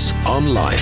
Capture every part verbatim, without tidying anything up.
Lucas on Life.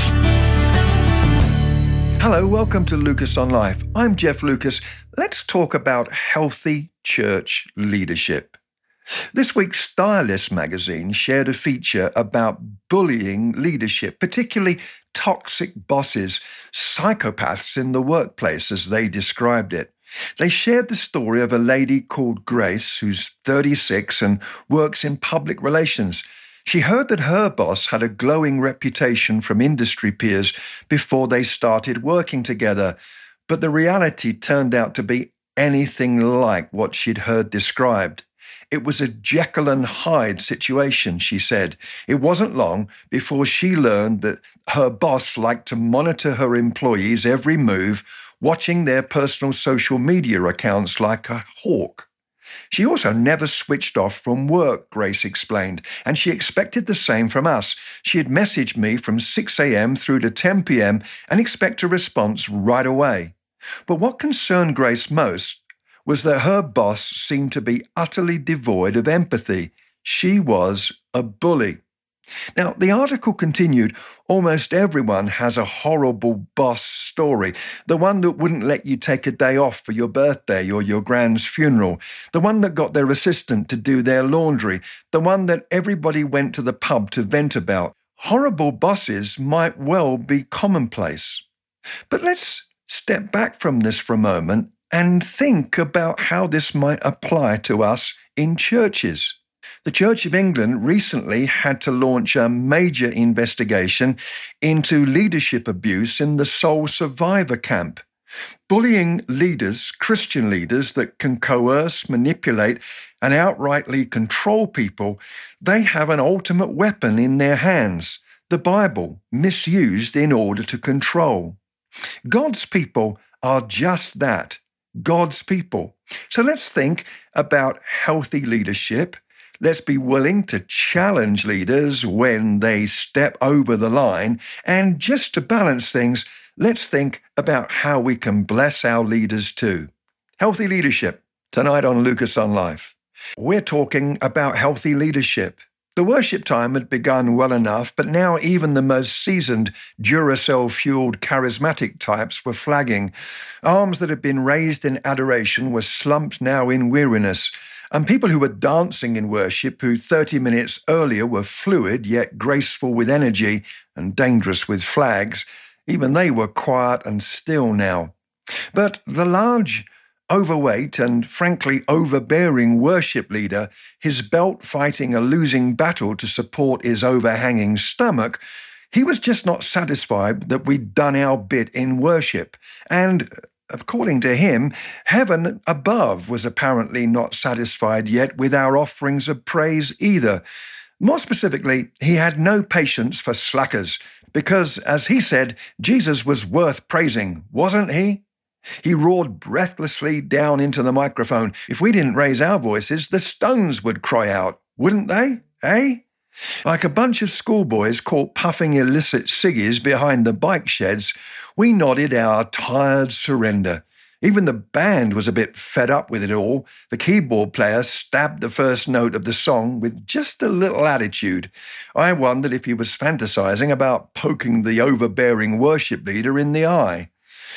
Hello, welcome to Lucas on Life. I'm Jeff Lucas. Let's talk about healthy church leadership. This week, Stylist magazine shared a feature about bullying leadership, particularly toxic bosses, psychopaths in the workplace, as they described it. They shared the story of a lady called Grace, who's thirty-six and works in public relations. She heard that her boss had a glowing reputation from industry peers before they started working together, but the reality turned out to be anything like what she'd heard described. It was a Jekyll and Hyde situation, she said. It wasn't long before she learned that her boss liked to monitor her employees' every move, watching their personal social media accounts like a hawk. She also never switched off from work, Grace explained, and she expected the same from us. She'd message me from six a.m. through to ten p.m. and expect a response right away. But what concerned Grace most was that her boss seemed to be utterly devoid of empathy. She was a bully. Now, the article continued, almost everyone has a horrible boss story. The one that wouldn't let you take a day off for your birthday or your grand's funeral. The one that got their assistant to do their laundry. The one that everybody went to the pub to vent about. Horrible bosses might well be commonplace. But let's step back from this for a moment and think about how this might apply to us in churches. The Church of England recently had to launch a major investigation into leadership abuse in the Soul Survivor camp. Bullying leaders, Christian leaders that can coerce, manipulate, and outrightly control people, they have an ultimate weapon in their hands, the Bible, misused in order to control. God's people are just that, God's people. So let's think about healthy leadership. Let's be willing to challenge leaders when they step over the line. And just to balance things, let's think about how we can bless our leaders too. Healthy leadership, tonight on Lucas on Life. We're talking about healthy leadership. The worship time had begun well enough, but now even the most seasoned Duracell-fueled charismatic types were flagging. Arms that had been raised in adoration were slumped now in weariness. And people who were dancing in worship, who thirty minutes earlier were fluid yet graceful with energy and dangerous with flags, even they were quiet and still now. But the large, overweight and frankly overbearing worship leader, his belt fighting a losing battle to support his overhanging stomach, he was just not satisfied that we'd done our bit in worship. And according to him, heaven above was apparently not satisfied yet with our offerings of praise either. More specifically, he had no patience for slackers because, as he said, Jesus was worth praising, wasn't he? He roared breathlessly down into the microphone. If we didn't raise our voices, the stones would cry out, wouldn't they, eh? Like a bunch of schoolboys caught puffing illicit ciggies behind the bike sheds, we nodded our tired surrender. Even the band was a bit fed up with it all. The keyboard player stabbed the first note of the song with just a little attitude. I wondered if he was fantasizing about poking the overbearing worship leader in the eye.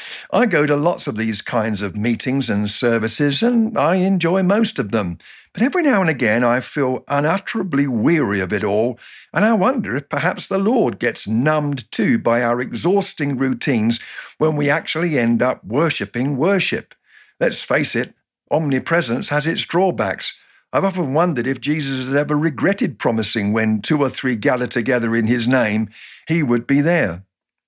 I go to lots of these kinds of meetings and services, and I enjoy most of them. But every now and again I feel unutterably weary of it all, and I wonder if perhaps the Lord gets numbed too by our exhausting routines when we actually end up worshipping worship. Let's face it, omnipresence has its drawbacks. I've often wondered if Jesus had ever regretted promising when two or three gather together in his name, he would be there.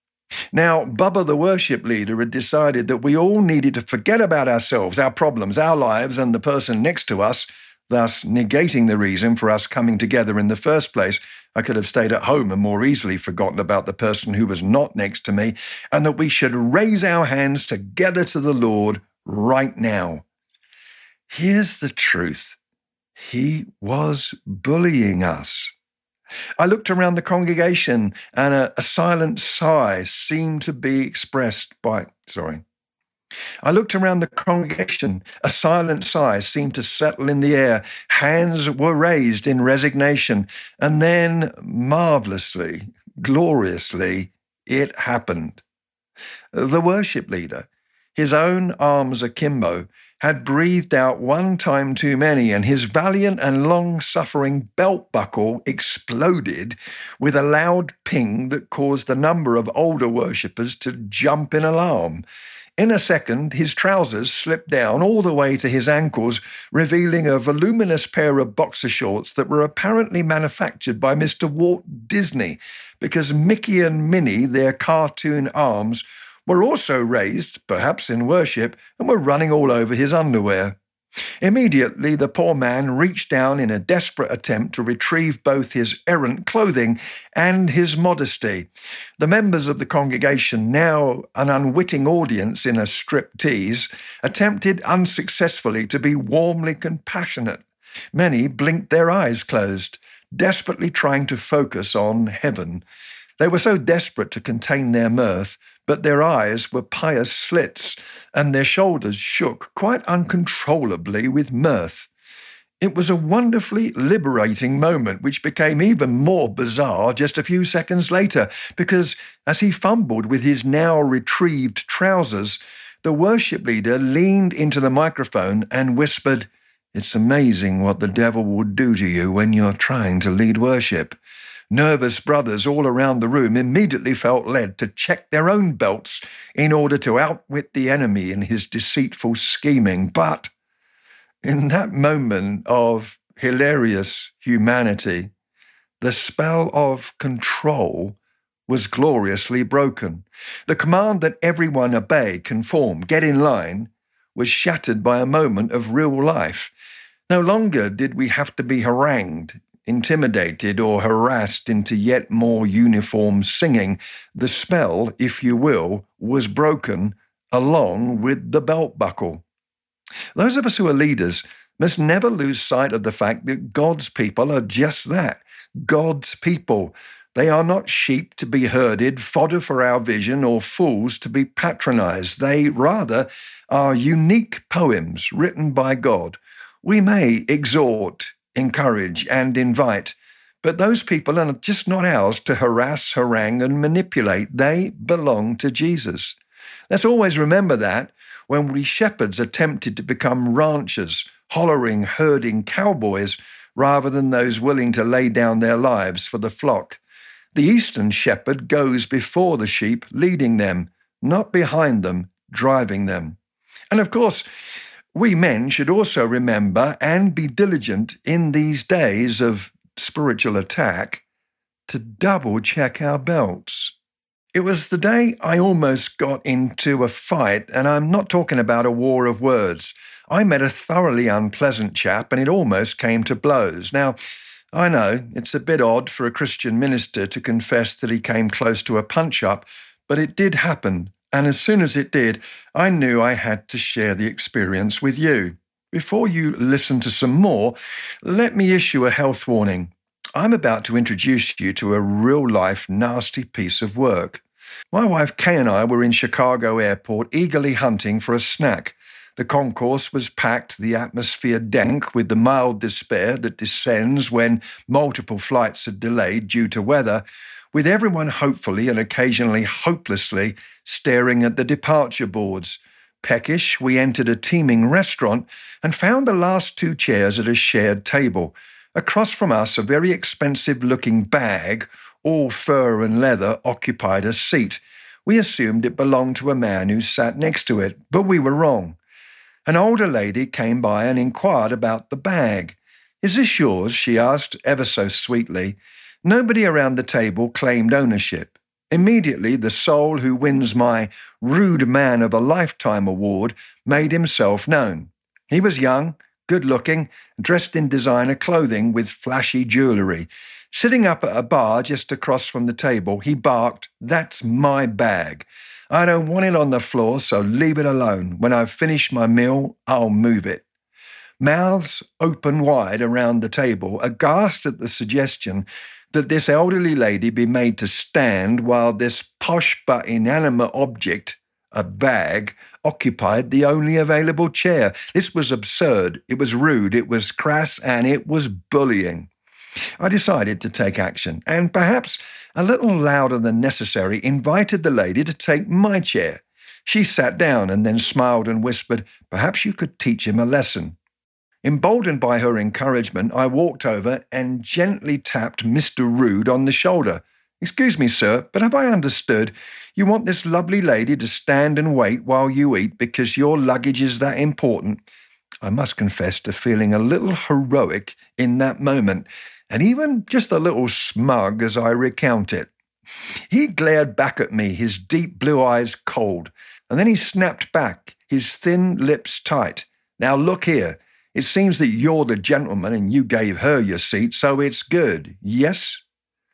Now, Bubba, the worship leader, had decided that we all needed to forget about ourselves, our problems, our lives, and the person next to us, thus negating the reason for us coming together in the first place. I could have stayed at home and more easily forgotten about the person who was not next to me, and that we should raise our hands together to the Lord right now. Here's the truth. He was bullying us. I looked around the congregation and a, a silent sigh seemed to be expressed by, sorry. I looked around the congregation. A silent sigh seemed to settle in the air. Hands were raised in resignation. And then, marvelously, gloriously, it happened. The worship leader, his own arms akimbo, had breathed out one time too many, and his valiant and long-suffering belt buckle exploded with a loud ping that caused a number of older worshippers to jump in alarm. In a second, his trousers slipped down all the way to his ankles, revealing a voluminous pair of boxer shorts that were apparently manufactured by Mister Walt Disney, because Mickey and Minnie, their cartoon arms, were also raised, perhaps in worship, and were running all over his underwear. Immediately, the poor man reached down in a desperate attempt to retrieve both his errant clothing and his modesty. The members of the congregation, now an unwitting audience in a striptease, attempted unsuccessfully to be warmly compassionate. Many blinked their eyes closed, desperately trying to focus on heaven. They were so desperate to contain their mirth, but their eyes were pious slits, and their shoulders shook quite uncontrollably with mirth. It was a wonderfully liberating moment, which became even more bizarre just a few seconds later, because as he fumbled with his now retrieved trousers, the worship leader leaned into the microphone and whispered, "It's amazing what the devil would do to you when you're trying to lead worship." Nervous brothers all around the room immediately felt led to check their own belts in order to outwit the enemy in his deceitful scheming. But in that moment of hilarious humanity, the spell of control was gloriously broken. The command that everyone obey, conform, get in line, was shattered by a moment of real life. No longer did we have to be harangued, intimidated, or harassed into yet more uniform singing. The spell, if you will, was broken along with the belt buckle. Those of us who are leaders must never lose sight of the fact that God's people are just that, God's people. They are not sheep to be herded, fodder for our vision, or fools to be patronized. They, rather, are unique poems written by God. We may exhort, encourage, and invite, but those people are just not ours to harass, harangue, and manipulate. They belong to Jesus. Let's always remember that when we shepherds are tempted to become ranchers, hollering, herding cowboys, rather than those willing to lay down their lives for the flock. The Eastern shepherd goes before the sheep, leading them, not behind them, driving them. And of course, we men should also remember and be diligent in these days of spiritual attack to double-check our belts. It was the day I almost got into a fight, and I'm not talking about a war of words. I met a thoroughly unpleasant chap, and it almost came to blows. Now, I know it's a bit odd for a Christian minister to confess that he came close to a punch-up, but it did happen. And as soon as it did, I knew I had to share the experience with you. Before you listen to some more, let me issue a health warning. I'm about to introduce you to a real-life nasty piece of work. My wife Kay and I were in Chicago Airport eagerly hunting for a snack. The concourse was packed, the atmosphere dank with the mild despair that descends when multiple flights are delayed due to weather, with everyone hopefully and occasionally hopelessly staring at the departure boards. Peckish, we entered a teeming restaurant and found the last two chairs at a shared table. Across from us, a very expensive-looking bag, all fur and leather, occupied a seat. We assumed it belonged to a man who sat next to it, but we were wrong. An older lady came by and inquired about the bag. "Is this yours?" she asked, ever so sweetly. Nobody around the table claimed ownership. Immediately, the soul who wins my Rude Man of a Lifetime award made himself known. He was young, good-looking, dressed in designer clothing with flashy jewellery. Sitting up at a bar just across from the table, he barked, "That's my bag. I don't want it on the floor, so leave it alone. When I've finished my meal, I'll move it." Mouths open wide around the table, aghast at the suggestion that this elderly lady be made to stand while this posh but inanimate object, a bag, occupied the only available chair. This was absurd, it was rude, it was crass, and it was bullying. I decided to take action, and perhaps a little louder than necessary, invited the lady to take my chair. She sat down and then smiled and whispered, "Perhaps you could teach him a lesson." Emboldened by her encouragement, I walked over and gently tapped Mister Rude on the shoulder. "Excuse me, sir, but have I understood you want this lovely lady to stand and wait while you eat because your luggage is that important?" I must confess to feeling a little heroic in that moment, and even just a little smug as I recount it. He glared back at me, his deep blue eyes cold, and then he snapped back, his thin lips tight. "Now look here. It seems that you're the gentleman and you gave her your seat, so it's good, yes?"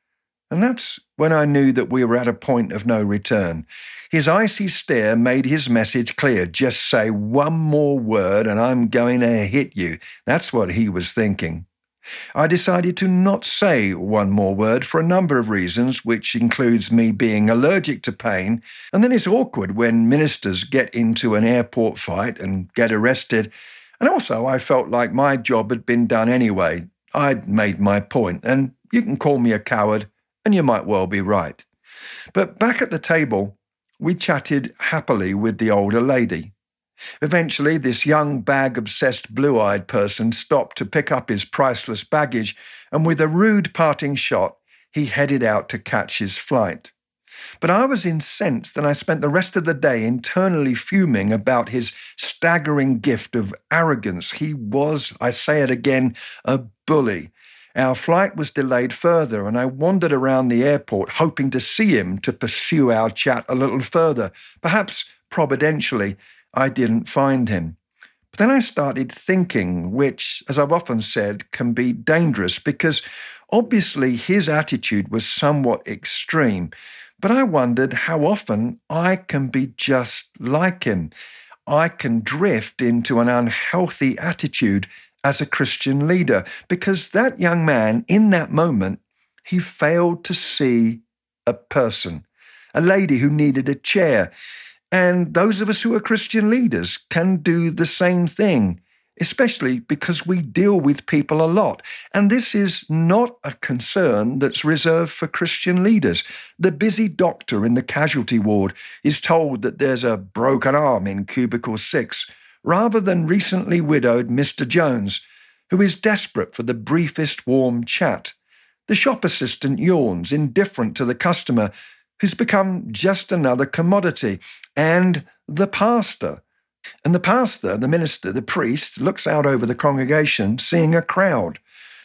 And that's when I knew that we were at a point of no return. His icy stare made his message clear. Just say one more word and I'm going to hit you. That's what he was thinking. I decided to not say one more word for a number of reasons, which includes me being allergic to pain. And then it's awkward when ministers get into an airport fight and get arrested. And also, I felt like my job had been done anyway. I'd made my point, and you can call me a coward, and you might well be right. But back at the table, we chatted happily with the older lady. Eventually, this young bag-obsessed blue-eyed person stopped to pick up his priceless baggage, and with a rude parting shot, he headed out to catch his flight. But I was incensed, and I spent the rest of the day internally fuming about his staggering gift of arrogance. He was, I say it again, a bully. Our flight was delayed further, and I wandered around the airport hoping to see him to pursue our chat a little further. Perhaps, providentially, I didn't find him. But then I started thinking, which, as I've often said, can be dangerous, because obviously his attitude was somewhat extreme. But I wondered how often I can be just like him. I can drift into an unhealthy attitude as a Christian leader, because that young man, in that moment, he failed to see a person, a lady who needed a chair. And those of us who are Christian leaders can do the same thing, especially because we deal with people a lot. And this is not a concern that's reserved for Christian leaders. The busy doctor in the casualty ward is told that there's a broken arm in cubicle six, rather than recently widowed Mister Jones, who is desperate for the briefest warm chat. The shop assistant yawns, indifferent to the customer, who's become just another commodity. And the pastor. And the pastor, the minister, the priest, looks out over the congregation, seeing a crowd,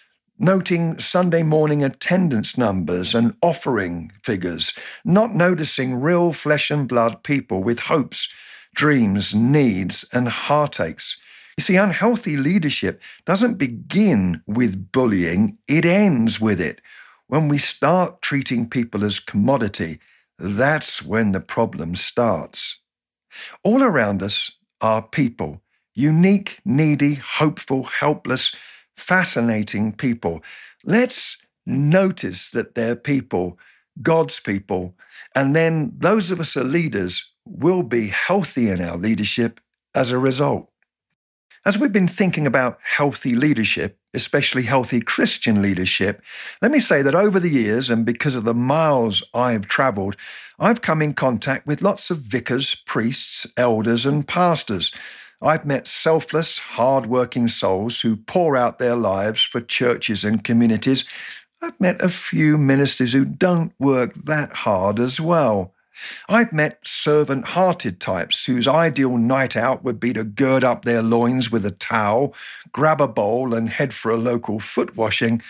noting Sunday morning attendance numbers and offering figures, not noticing real flesh and blood people with hopes, dreams, needs, and heartaches. You see, unhealthy leadership doesn't begin with bullying, it ends with it. When we start treating people as commodity, that's when the problem starts. All around us are people, unique, needy, hopeful, helpless, fascinating people. Let's notice that they're people, God's people, and then those of us who are leaders will be healthy in our leadership as a result. As we've been thinking about healthy leadership, especially healthy Christian leadership, let me say that over the years, and because of the miles I've traveled, I've come in contact with lots of vicars, priests, elders, and pastors. I've met selfless, hard-working souls who pour out their lives for churches and communities. I've met a few ministers who don't work that hard as well. I've met servant-hearted types whose ideal night out would be to gird up their loins with a towel, grab a bowl, and head for a local foot washing.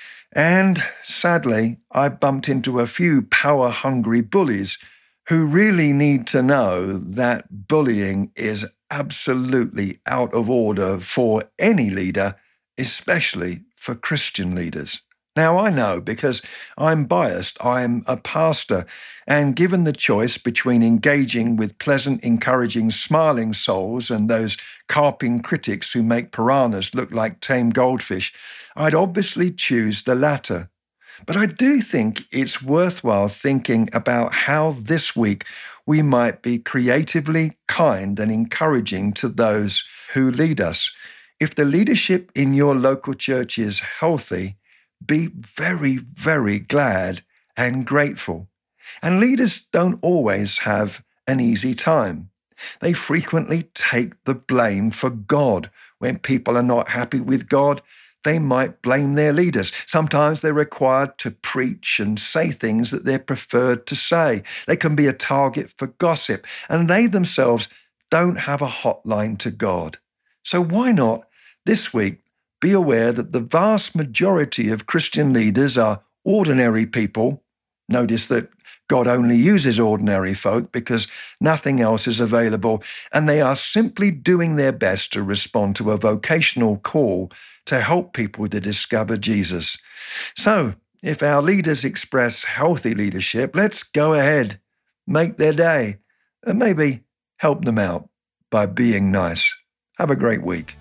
And sadly, I bumped into a few power-hungry bullies who really need to know that bullying is absolutely out of order for any leader, especially for Christian leaders. Now, I know because I'm biased, I'm a pastor, and given the choice between engaging with pleasant, encouraging, smiling souls and those carping critics who make piranhas look like tame goldfish, I'd obviously choose the latter. But I do think it's worthwhile thinking about how this week we might be creatively kind and encouraging to those who lead us. If the leadership in your local church is healthy, be very, very glad and grateful. And leaders don't always have an easy time. They frequently take the blame for God. When people are not happy with God, they might blame their leaders. Sometimes they're required to preach and say things that they're preferred to say. They can be a target for gossip, and they themselves don't have a hotline to God. So why not, this week, be aware that the vast majority of Christian leaders are ordinary people. Notice that God only uses ordinary folk because nothing else is available, and they are simply doing their best to respond to a vocational call to help people to discover Jesus. So, if our leaders express healthy leadership, let's go ahead, make their day, and maybe help them out by being nice. Have a great week.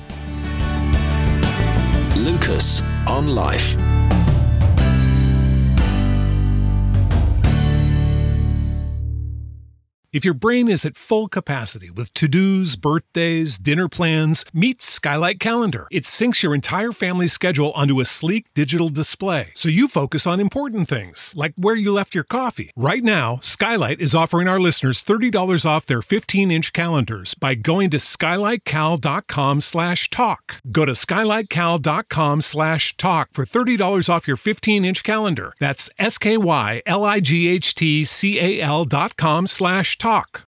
Lucas on Life. If your brain is at full capacity with to-dos, birthdays, dinner plans, meet Skylight Calendar. It syncs your entire family's schedule onto a sleek digital display, so you focus on important things, like where you left your coffee. Right now, Skylight is offering our listeners thirty dollars off their fifteen-inch calendars by going to skylightcal.com slash talk. Go to skylightcal.com slash talk for thirty dollars off your fifteen-inch calendar. That's S-K-Y-L-I-G-H-T-C-A-L dot com slash talk. Talk.